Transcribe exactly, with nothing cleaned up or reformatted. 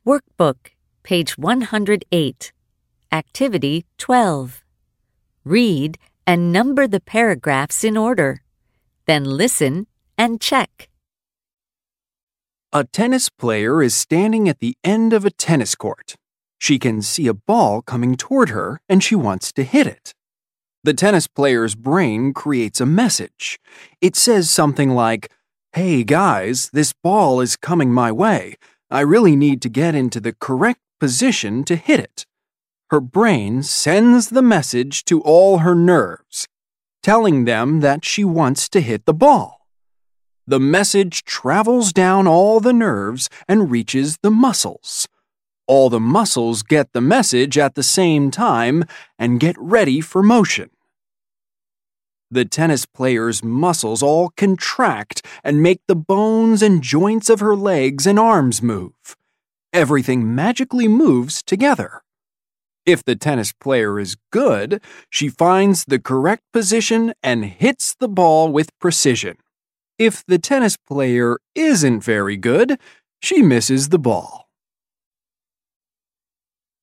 Workbook, page one hundred eight. Activity twelve. Read and number the paragraphs in order. Then listen and check. A tennis player is standing at the end of a tennis court. She can see a ball coming toward her and she wants to hit it. The tennis player's brain creates a message. It says something like, "Hey guys, this ball is coming my way. I really need to get into the correct position to hit it." Her brain sends the message to all her nerves, telling them that she wants to hit the ball. The message travels down all the nerves and reaches the muscles. All the muscles get the message at the same time and get ready for motion. The tennis player's muscles all contract and make the bones and joints of her legs and arms move. Everything magically moves together. If the tennis player is good, she finds the correct position and hits the ball with precision. If the tennis player isn't very good, she misses the ball.